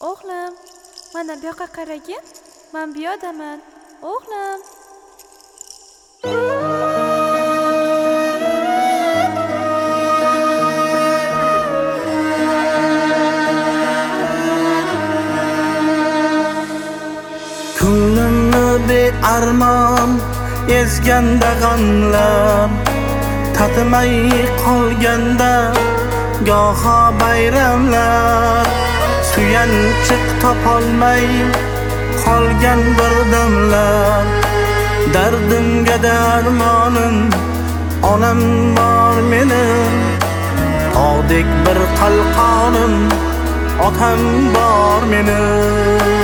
O'g'lim, mana bu yoqqa qaragin. Men bu yerdaman. O'g'lim. Ko'nglimni bearmon ezganda g'amlar, tatimay qolganda goho bayramlar, suyanchiq topolmay qolgan bir damlar, dardimga darmonim onam bor mening, tog'dek bir qalqonim otam bor mening.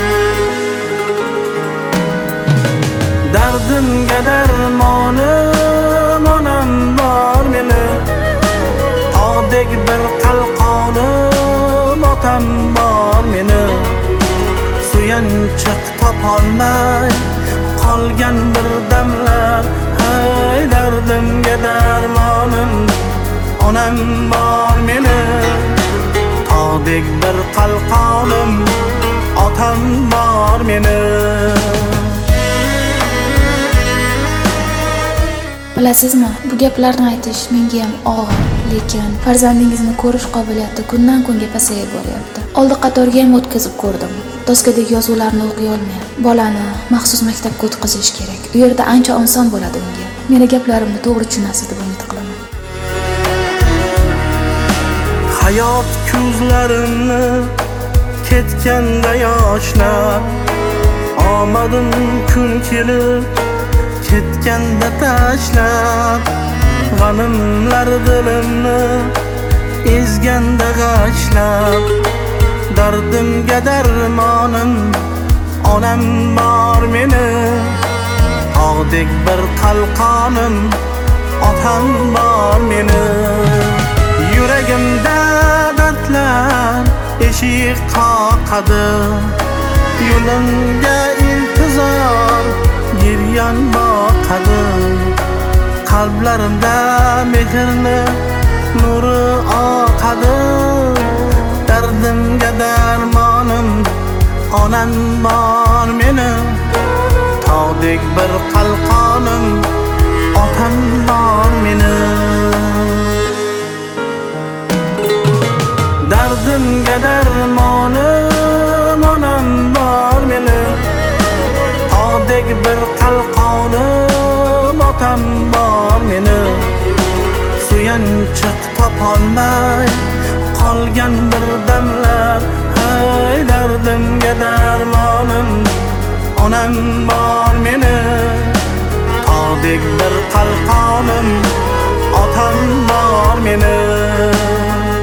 Dardimga darmonim onam bor mening, tog'dek bir qalqonim otam bor mening, suyanchiq topolmay qolgan bir damlar, hay dardimga darmonim onam bor mening, tog'dek bir qalqonim otam bor mening. Bilasizmi, bu gaplarni aytish menga ham og'ir, lekin farzandingizni ko'rish qobiliyati kundan kunga pasayib boryapti. Oldi qatorga ham o'tkazib ko'rdim. Doskadagi yozuvlarni o'qiy olmayapti. Bolani maxsus maktabga o'tkazish kerak. U yerda ancha oson bo'ladi unga. Meni gaplarimni to'g'ri tushunasiz deb umid qilaman. Hayot ko'zlarimni ketganda yoshlar, omadim kun kelib ketganda tashlab, g'animlar dilimni ezganda g'ashlab, dardimga darmonim onam bor mening, tog'dek bir qalqonim otam bor mening. Yuragimda dardlar eshik qoqadi, yo'limga intizor giryon boqadi, qalblarimda mehrni nuri oqadi, dardimga darmonim onam bor mening, tog'dek bir qalqonim otam bor mening. Dardimga darmonim onam bor mening, tog'dek bir qalqonim otam bor mening, suyanchiq topolmay qolgan bir damlar, hay dardimga darmonim onam bor mening, tog'dek bir qalqonim otam bor mening.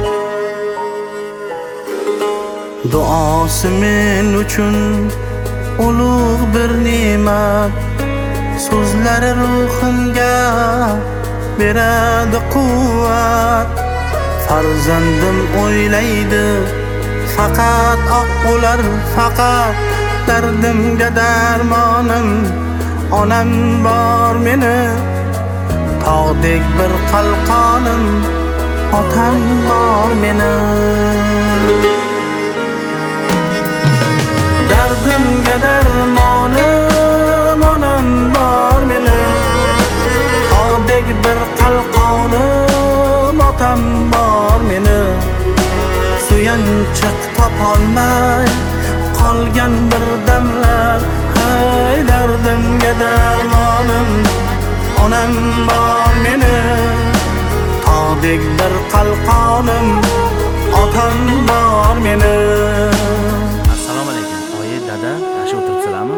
Duosi men uchun ulug' bir ne'mat, so'zlari ruhimga beradi quvvat. Farzandim o'ylaydi faqat oq ular, faqat dardimga darmonim onam bor mening, tog'dek bir qalqonim otam bor mening. Dardimga darmonim onam bor mening, tog'dek bir qalqonim otam bor mening, suyanchiq topolmay qolgan bir damlar, hay dardimga darmonim onam bor mening, tog'dek bir qalqonim otam bor mening. Assalomu alaykum. Oyi, dada, yaxshi o'tiribsizlarmi?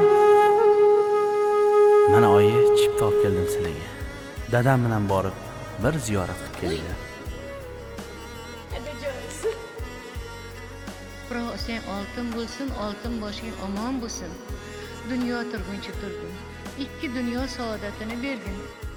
Mana oyi, chipta olib keldim sizlarga. Dadam bilan borib bir ziyorat qilib kelinglar. Biroq sen oltin bo'lsin, oltin boshing omon bo'lsin. Dunyo turguncha turgin. Ikki dunyo saodatini bergin.